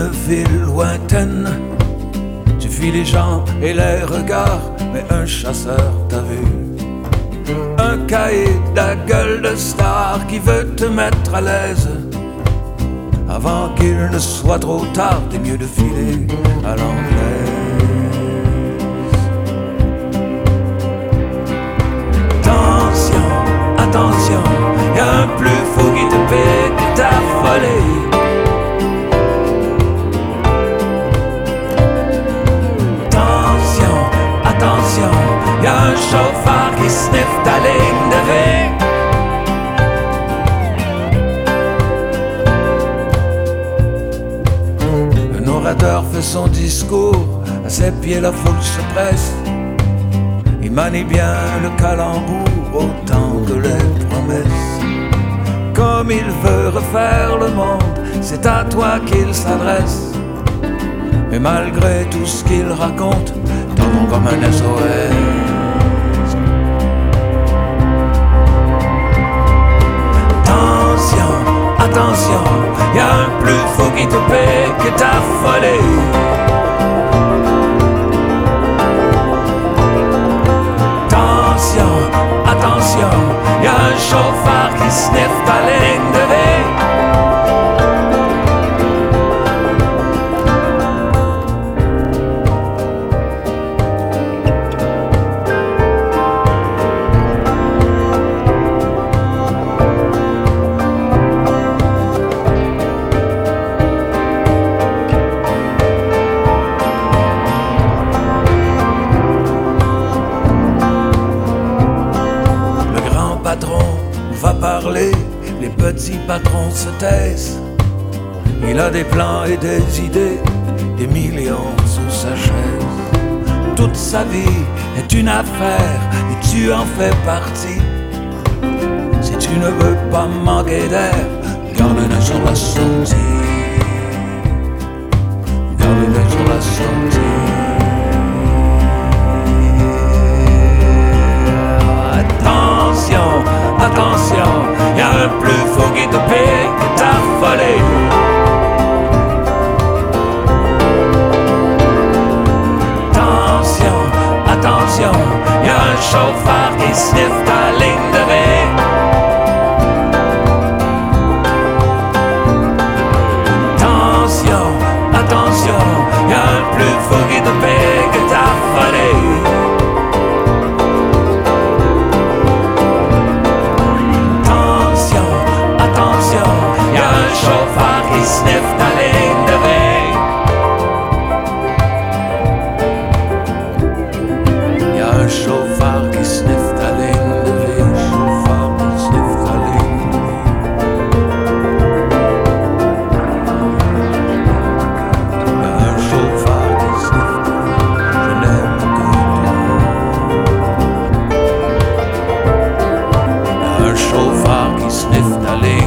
ville lointaine. Tu fuis les gens et les regards, mais un chasseur t'a vu. Un cahier à gueule de star qui veut te mettre à l'aise. Avant qu'il ne soit trop tard, t'es mieux de filer à l'anglaise. Attention, attention, y'a un plus fou qui te pique ta folie. Attention, attention, y'a un chauffeur qui sniffe ta ligne de vie. L'orateur fait son discours, à ses pieds la foule se presse. Il manie bien le calembour autant que les promesses. Comme il veut refaire le monde, c'est à toi qu'il s'adresse. Mais malgré tout ce qu'il raconte, t'entends comme un SOS. Attention, attention, y'a un plus fou qui te pique ta folie. Attention, attention, y'a un chauffeur qui sniffe ta ligne de vie. Les petits patrons se taisent. Il a des plans et des idées, des millions sous sa chaise. Toute sa vie est une affaire et tu en fais partie. Si tu ne veux pas manquer d'air, garde-le sur la sortie. Garde-le sur la sortie. Attention, attention, y'a un plus fou qui te pique ta folie. Attention, attention, y'a un chauffeur qui sniffe ta ligne de vie. Attention, attention, y'a un plus fou qui te pique ta folie. Chauffeur qui sniffe ta ligne de vie. Y'a un chauffeur qui sniffe ta ligne de vie. Chauffeur qui sniffe ta ligne de vie. Y'a un chauffeur qui sniffe ta ligne. Je n'aime que toi. Y'a un chauffeur qui sniffe ta ligne.